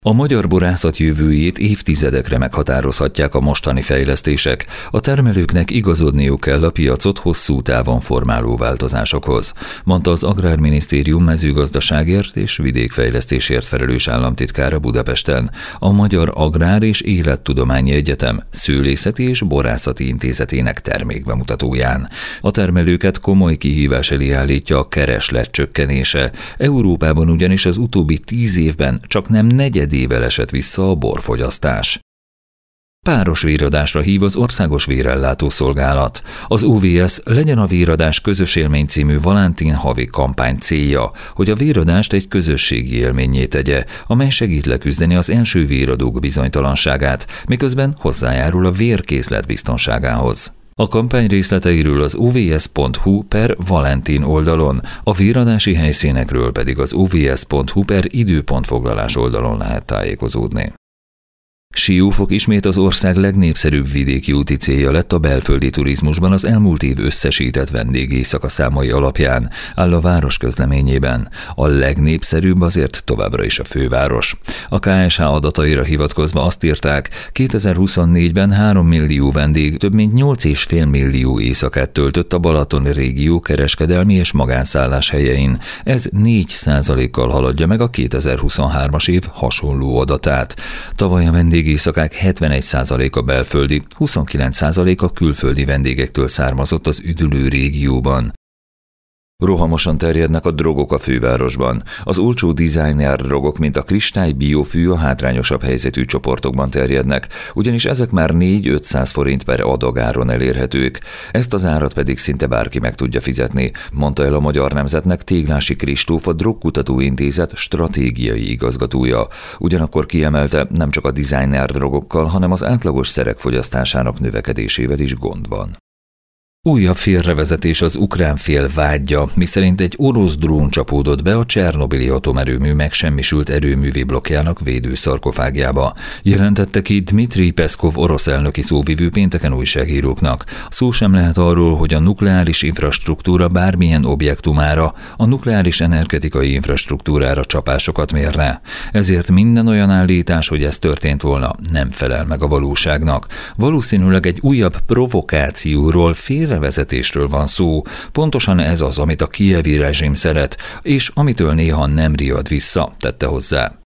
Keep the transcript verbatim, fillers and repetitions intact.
A magyar borászat jövőjét évtizedekre meghatározhatják a mostani fejlesztések. A termelőknek igazodniuk kell a piacot hosszú távon formáló változásokhoz, mondta az Agrárminisztérium mezőgazdaságért és vidékfejlesztésért felelős államtitkára Budapesten, a Magyar Agrár- és Élettudományi Egyetem Szőlészeti és Borászati Intézetének termékbemutatóján. A termelőket komoly kihívás elé állítja a kereslet csökkenése. Európában ugyanis az utóbbi tíz évben csak nem negyed évvel esett vissza a borfogyasztás. Páros véradásra hív az Országos Vérellátó Szolgálat. Az o vé es Legyen a véradás közös élmény című Valentin havi kampány célja, hogy a véradást egy közösségi élménnyé tegye, amely segít leküzdeni az első véradók bizonytalanságát, miközben hozzájárul a vérkészlet biztonságához. A kampány részleteiről az ovs.hu per Valentin oldalon, a véradási helyszínekről pedig az ovs.hu per időpontfoglalás oldalon lehet tájékozódni. Siófok ismét az ország legnépszerűbb vidéki úti célja lett a belföldi turizmusban az elmúlt év összesített vendégéjszaka számai alapján, áll a város közleményében. A legnépszerűbb azért továbbra is a főváros. A ká es há adataira hivatkozva azt írták, kétezer-huszonnégyben három millió vendég több mint nyolc egész öt millió éjszakát töltött a Balatoni régió kereskedelmi és magánszállás helyein. Ez négy százalékkal haladja meg a kétezer-huszonhármas év hasonló adatát. Tavaly a vendég éjszakák hetvenegy százaléka belföldi, huszonkilenc százaléka külföldi vendégektől származott az üdülő régióban. Rohamosan terjednek a drogok a fővárosban. Az olcsó designer drogok, mint a kristály, biofű a hátrányosabb helyzetű csoportokban terjednek, ugyanis ezek már négy-ötszáz forint per adagáron elérhetők. Ezt az árat pedig szinte bárki meg tudja fizetni, mondta el a Magyar Nemzetnek Téglási Kristóf, a Drogkutató Intézet stratégiai igazgatója. Ugyanakkor kiemelte, nem csak a designer drogokkal, hanem az átlagos szerek fogyasztásának növekedésével is gond van. Újabb félrevezetés az ukrán fél vádja, miszerint egy orosz drón csapódott be a Csernobili atomerőmű megsemmisült erőművi blokkjának védőszarkofágjába, jelentette ki Dmitri Peszkov orosz elnöki szóvivő pénteken újságíróknak. Szó sem lehet arról, hogy a nukleáris infrastruktúra bármilyen objektumára, a nukleáris energetikai infrastruktúrára csapásokat mérne. Ezért minden olyan állítás, hogy ez történt volna, nem felel meg a valóságnak. Valószínűleg egy újabb provokációról, fél vezetésről van szó, pontosan ez az, amit a kijevi rezsim szeret, és amitől néha nem riad vissza, tette hozzá.